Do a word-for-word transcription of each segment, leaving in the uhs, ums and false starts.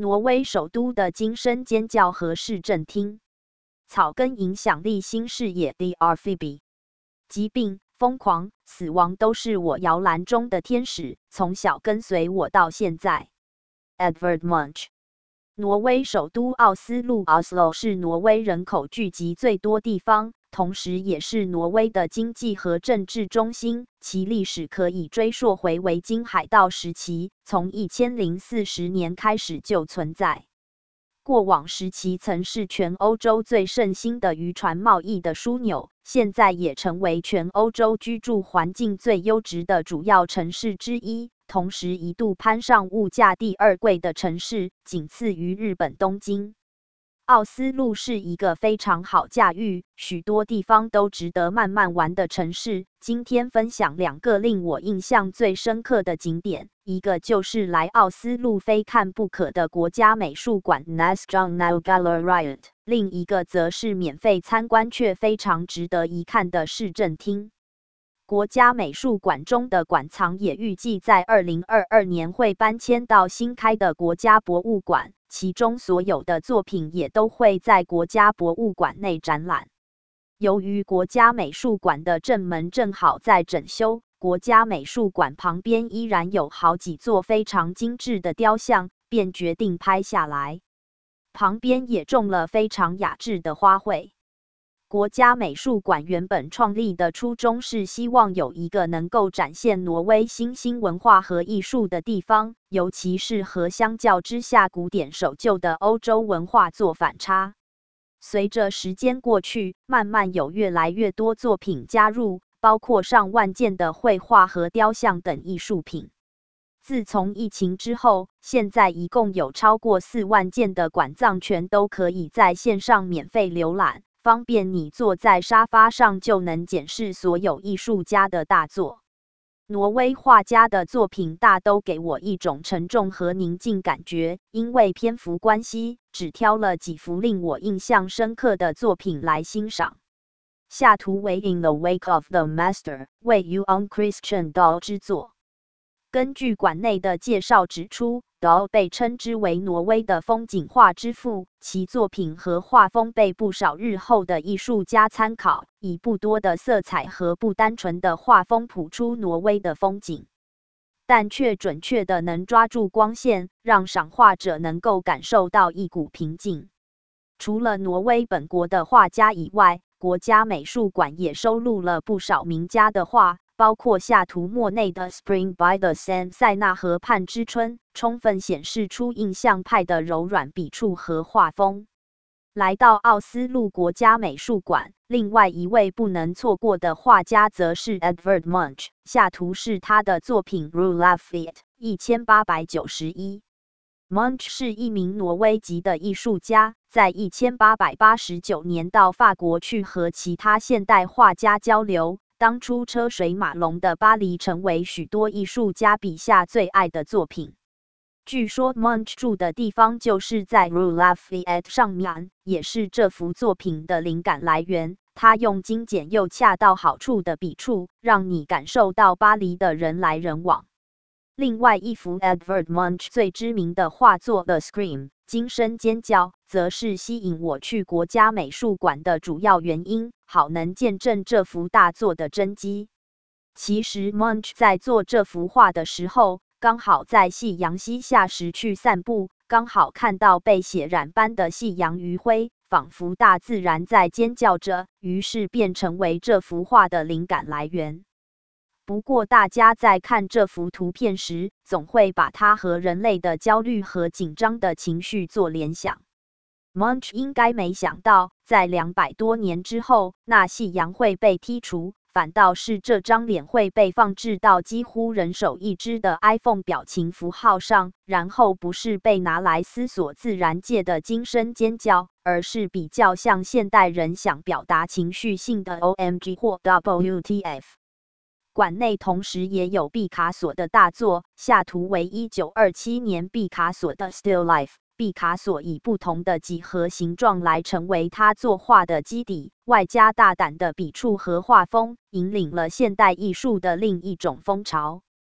挪威首都的惊声尖叫和市政厅。草根影响力新视野 The R F B。 疾病、疯狂、死亡都是我摇篮中的天使，从小跟随我到现在。Edvard Munch。 挪威首都奥斯陆 Oslo 是挪威人口聚集最多地方，同时也是挪威的经济和政治中心，其历史可以追溯回维京海盗时期，从一千零四十年开始就存在。过往时期曾是全欧洲最盛行的渔船贸易的枢纽，现在也成为全欧洲居住环境最优质的主要城市之一，同时一度攀上物价第二贵的城市，仅次于日本东京。奥斯陆是一个非常好驾驭，许多地方都值得慢慢玩的城市。今天分享两个令我印象最深刻的景点，一个就是来奥斯陆非看不可的国家美术馆 Nasjonalgalleriet， 另一个则是免费参观却非常值得一看的市政厅。国家美术馆中的馆藏也预计在二零二二年会搬迁到新开的国家博物馆，其中所有的作品也都会在国家博物馆内展览。由于国家美术馆的正门正好在整修，国家美术馆旁边依然有好几座非常精致的雕像，便决定拍下来。旁边也种了非常雅致的花卉。国家美术馆原本创立的初衷是希望有一个能够展现挪威新兴文化和艺术的地方，尤其是和相较之下古典守旧的欧洲文化做反差。随着时间过去，慢慢有越来越多作品加入，包括上万件的绘画和雕像等艺术品。自从疫情之后，现在一共有超过四万件的馆藏全都可以在线上免费浏览，方便你坐在沙发上就能检视所有艺术家的大作。挪威画家的作品大都给我一种沉重和宁静感觉，因为篇幅关系，只挑了几幅令我印象深刻的作品来欣赏。下图为 In the Wake of the Master 为 Johan Christian Dahl 之作。根据馆内的介绍指出，Dahl 被称之为挪威的风景画之父，其作品和画风被不少日后的艺术家参考，以不多的色彩和不单纯的画风谱出挪威的风景，但却准确的能抓住光线，让赏画者能够感受到一股平静。除了挪威本国的画家以外，国家美术馆也收录了不少名家的画，包括下图莫内的 Spring by the Seine 塞纳河畔之春，充分显示出印象派的柔软笔触和画风。来到奥斯陆国家美术馆，另外一位不能错过的画家则是 Edvard Munch， 下图是他的作品 Rulaffiet 一千八百九十一。Munch 是一名挪威籍的艺术家，在一千八百八十九年到法国去和其他现代画家交流。当初车水马龙的巴黎成为许多艺术家笔下最爱的作品。据说 Munch 住的地方就是在 Rulaffiet 上面，也是这幅作品的灵感来源。他用精简又恰到好处的笔触，让你感受到巴黎的人来人往。另外一幅 Edvard Munch 最知名的画作 The Scream 惊声尖叫，则是吸引我去国家美术馆的主要原因，好能见证这幅大作的真迹。其实 Munch 在做这幅画的时候，刚好在夕阳西下时去散步，刚好看到被血染般的夕阳余晖，仿佛大自然在尖叫着，于是便成为这幅画的灵感来源。不过大家在看这幅图片时，总会把它和人类的焦虑和紧张的情绪做联想。Munch 应该没想到，在两百多年之后，那夕阳会被剔除，反倒是这张脸会被放置到几乎人手一只的 iPhone 表情符号上，然后不是被拿来思索自然界的惊声尖叫，而是比较像现代人想表达情绪性的 O M G 或 W T F。馆内同时也有毕卡索的大作，下图为一九二七年毕卡索的 Still Life。毕卡索以不同的几何形状来成为他作画的基底，外加大胆的笔触和画风，引领了现代艺术的另一种风潮。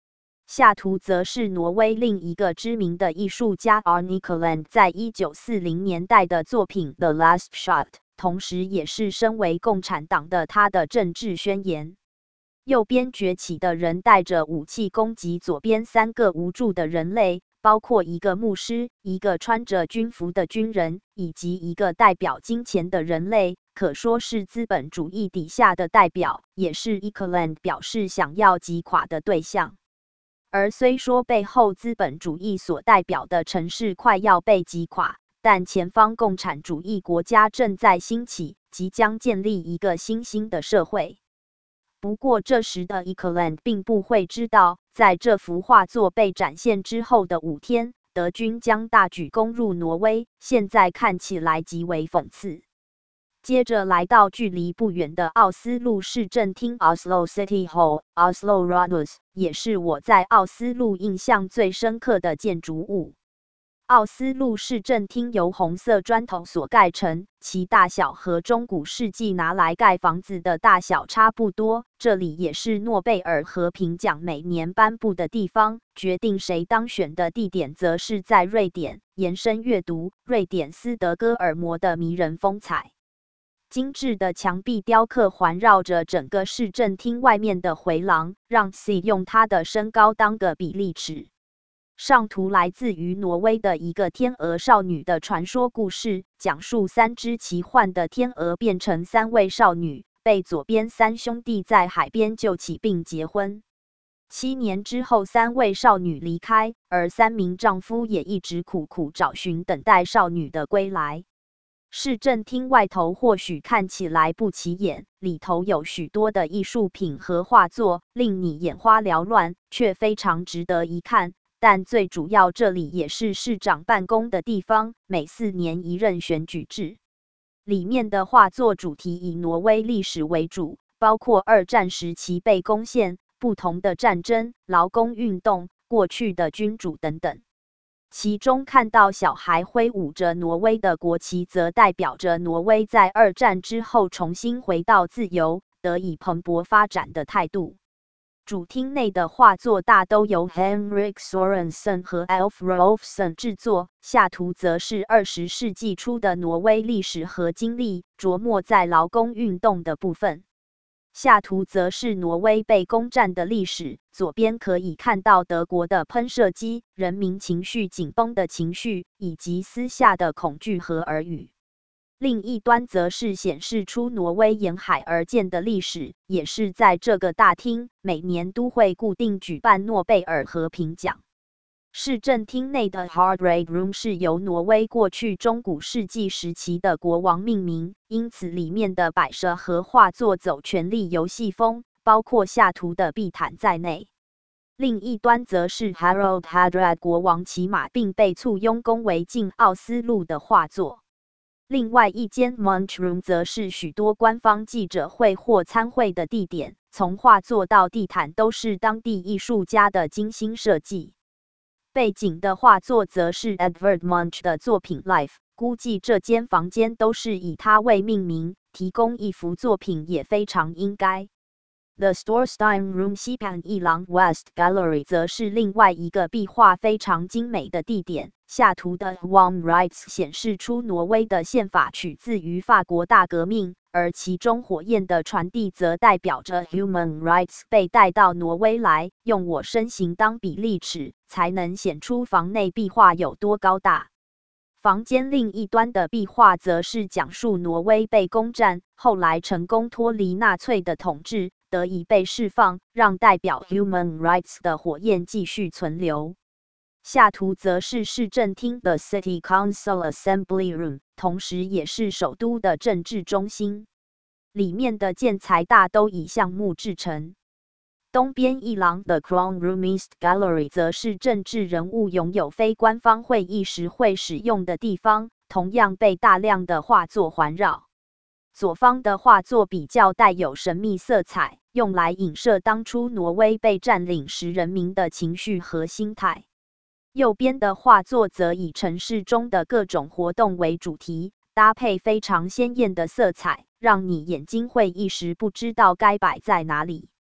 下图则是挪威另一个知名的艺术家 Arne Kland 在一九四零年代的作品 The Last Shot， 同时也是身为共产党的他的政治宣言。右边崛起的人带着武器攻击左边三个无助的人类，包括一个牧师、一个穿着军服的军人，以及一个代表金钱的人类，可说是资本主义底下的代表，也是 Ekeland 表示想要击垮的对象。而虽说背后资本主义所代表的城市快要被击垮，但前方共产主义国家正在兴起，即将建立一个新兴的社会。不过这时的 Ekeland 并不会知道，在这幅画作被展现之后的五天，德军将大举攻入挪威，现在看起来极为讽刺。接着来到距离不远的奥斯陆市政厅 Oslo City Hall、Oslo Rådhus， 也是我在奥斯陆印象最深刻的建筑物。奥斯陆市政厅由红色砖头所盖成，其大小和中古世纪拿来盖房子的大小差不多。这里也是诺贝尔和平奖每年颁布的地方，决定谁当选的地点则是在瑞典。延伸阅读：瑞典斯德哥尔摩的迷人风采。精致的墙壁雕刻环绕着整个市政厅外面的回廊，让 C 用他的身高当个比例尺。上图来自于挪威的一个天鹅少女的传说故事，讲述三只奇幻的天鹅变成三位少女，被左边三兄弟在海边救起并结婚。七年之后，三位少女离开，而三名丈夫也一直苦苦找寻，等待少女的归来。市政厅外头或许看起来不起眼，里头有许多的艺术品和画作，令你眼花缭乱，却非常值得一看。但最主要，这里也是市长办公的地方，每四年一任选举制。里面的画作主题以挪威历史为主，包括二战时期被攻陷、不同的战争、劳工运动、过去的君主等等。其中看到小孩挥舞着挪威的国旗，则代表着挪威在二战之后重新回到自由、得以蓬勃发展的态度。主厅内的画作大都由 Henrik Sorensen 和 Alf Rolfsson 制作，下图则是二十世纪初的挪威历史和经历，着墨在劳工运动的部分。下图则是挪威被攻占的历史，左边可以看到德国的喷射机、人民情绪紧绷的情绪，以及私下的恐惧和耳语。另一端则是显示出挪威沿海而建的历史，也是在这个大厅，每年都会固定举办诺贝尔和平奖。市政厅内的 Hardrade Room 是由挪威过去中古世纪时期的国王命名，因此里面的摆设和画作走权力游戏风，包括下图的地毯在内。另一端则是 Harald Hardrade 国王骑马并被簇拥攻围进奥斯陆的画作。另外一间 Munch Room 则是许多官方记者会或参会的地点，从画作到地毯都是当地艺术家的精心设计。背景的画作则是 Edvard Munch 的作品 Life， 估计这间房间都是以他为命名，提供一幅作品也非常应该。The Storstein Room 西畔一廊 West Gallery 则是另外一个壁画非常精美的地点。下图的 Human Rights 显示出挪威的宪法取自于法国大革命，而其中火焰的传递则代表着 Human Rights 被带到挪威来，用我身形当比例尺，才能显出房内壁画有多高大。房间另一端的壁画则是讲述挪威被攻占，后来成功脱离纳粹的统治，得以被释放，让代表 Human Rights 的火焰继续存留。下图则是市政厅的 City Council Assembly Room， 同时也是首都的政治中心。里面的建材大都以橡木制成。东边一廊的 Crown Room East Gallery 则是政治人物拥有非官方会议时会使用的地方，同样被大量的画作环绕。左方的画作比较带有神秘色彩，用来影射当初挪威被占领时人民的情绪和心态。右边的画作则以城市中的各种活动为主题，搭配非常鲜艳的色彩，让你眼睛会一时不知道该摆在哪里。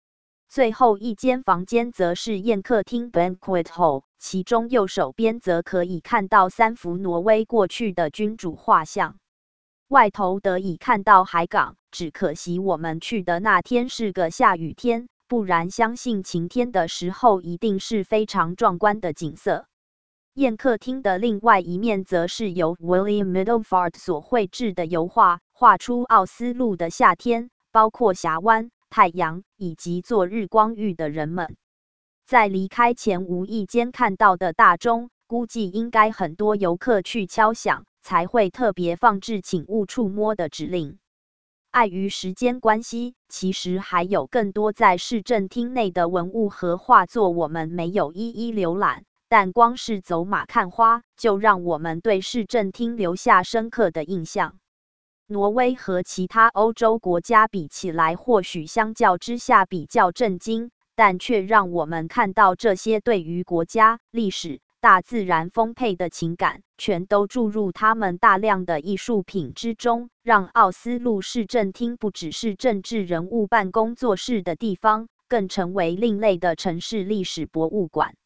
最后一间房间则是宴客厅 （banquet hall）， 其中右手边则可以看到三幅挪威过去的君主画像。外头得以看到海港，只可惜我们去的那天是个下雨天，不然相信晴天的时候一定是非常壮观的景色。宴客厅的另外一面则是由 William Middelfart 所绘制的油画，画出奥斯陆的夏天，包括峡湾、太阳以及做日光浴的人们。在离开前无意间看到的大钟，估计应该很多游客去敲响，才会特别放置请勿触摸的指令。碍于时间关系，其实还有更多在市政厅内的文物和画作我们没有一一浏览，但光是走马看花，就让我们对市政厅留下深刻的印象。挪威和其他欧洲国家比起来，或许相较之下比较震惊，但却让我们看到这些对于国家、历史、大自然丰沛的情感，全都注入他们大量的艺术品之中，让奥斯陆市政厅不只是政治人物办公做事的地方，更成为另类的城市历史博物馆。